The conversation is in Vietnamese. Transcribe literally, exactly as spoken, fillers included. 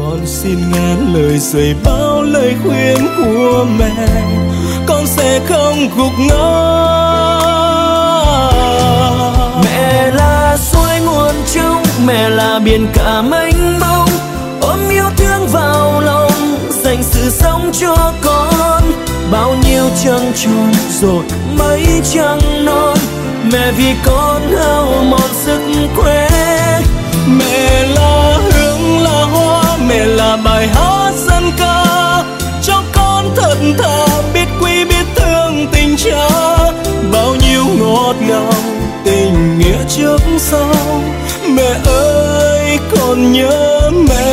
Con xin nghe lời dạy bao lời khuyên của mẹ, con sẽ không gục ngã. Mẹ là suối nguồn trong, mẹ là biển cả mênh mông, ôm yêu thương vào lòng, dành sự sống cho con. Bao nhiêu trăng tròn rồi mấy trăng non, mẹ vì con hao mòn sức khỏe. Mẹ là hương là hoa, mẹ là bài hát dân ca, cho con thật thà biết quý biết thương tình cha. Bao nhiêu ngọt ngào tình nghĩa trước sau, mẹ ơi con nhớ mẹ.